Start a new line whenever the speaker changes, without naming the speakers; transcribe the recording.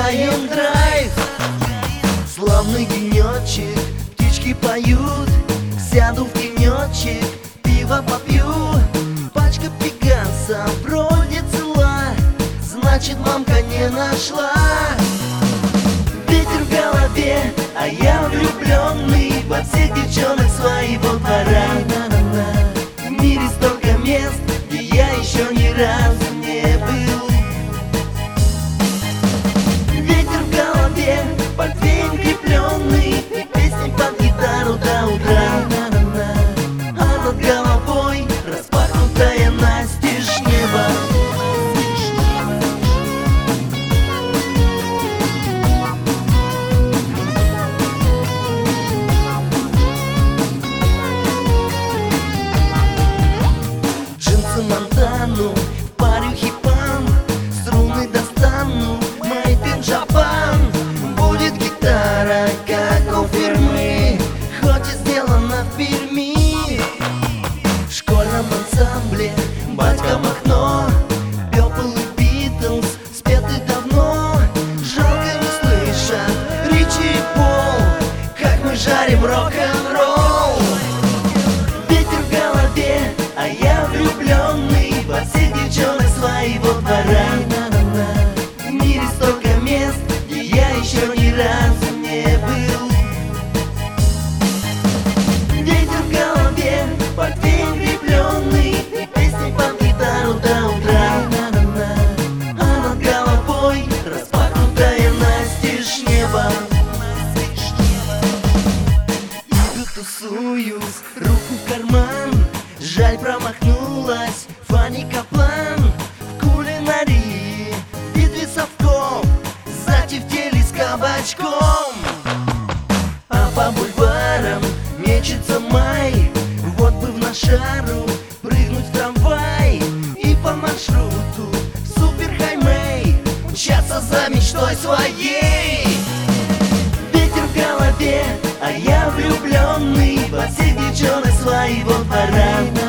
Лайон драйв. Славный денечек, птички поют. Сяду в тенечек, пиво попью. Пачка пегаса вроде цела, значит, мамка не нашла. Ветер в голове, а я влюбленный во всех девчонок своего двора. В мире столько мест, где я еще ни разу не был. Ветер в голове, портфель крепленный, песни под гитару до утра. А над головой распахнутое настежь небо. Монтану, парю хипан, струны достану, мой пинджабан. Будет гитара, как у фирмы, хоть и сделана в Перми. В школьном ансамбле батька Махно, Пепл и Битлз спеты давно. Жалко не слышат Ричи и Пол, как мы жарим рок-н-ролл. Ветер в голове, а я влюбленный во всех девчонок своего двора. В мире столько мест, где я еще ни разу не был. Ветер в голове, портфель крепленный, песни под гитару до утра. А над головой распахнутое настежь небо. Иду тусуюсь, руку в карман, жаль промахнулась Фанни Каплан. В кулинарии битве совков затефтели с кабачком. А по бульварам мечется май, вот бы в нашару прыгнуть в трамвай и по маршруту в супер-хаймей мчаться за мечтой своей. Ветер в голове, а я влюбленный во всех девчонок своего двора.